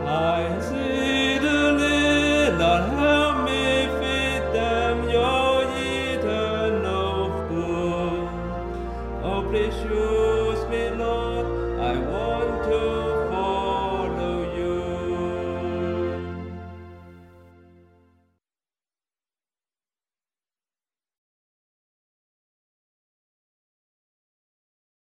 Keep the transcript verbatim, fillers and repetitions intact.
I see the Lord, help me feed them your eternal food. Oh, please use me, Lord, I want